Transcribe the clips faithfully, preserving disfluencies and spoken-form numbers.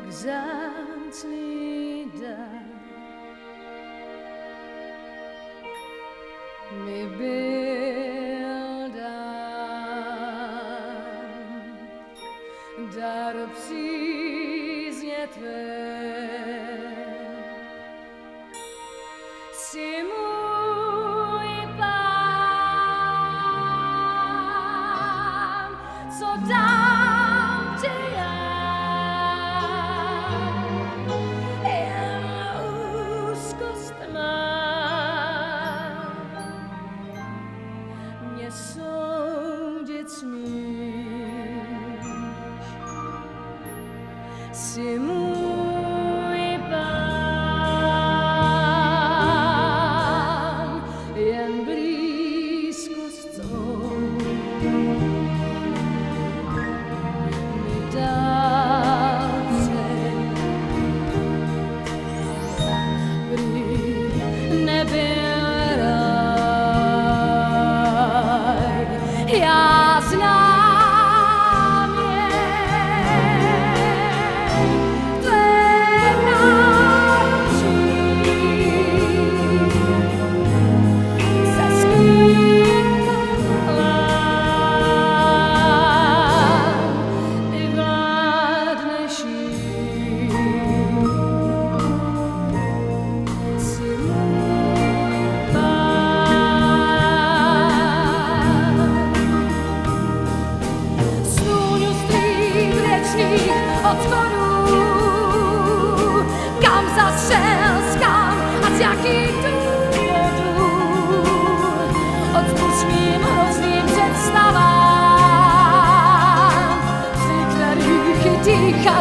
vzácný dar mi byl dán, dar přízně tvé. Jsi můj Pán, co dám ti já, jen úzkost má mě soudit smíš. Jsi můj Pán, jen blízkost tvou mi dá cen. Prý nebyl ráj, já znám je, tvé náručí se skýtám, ty vládneš jí. Jsi můj Pán, stůňu strých věčných odchodů, kam zastřel, kam a z jakých důvodů. Odpusť mým hrozným představám, při kterých i dýchat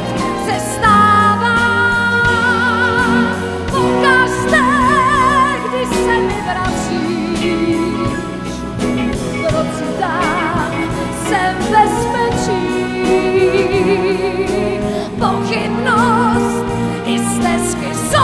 přestávám. Pokaždé, když se mi vracíš, procitám jsem v bezpečí. Pochybnost i stezky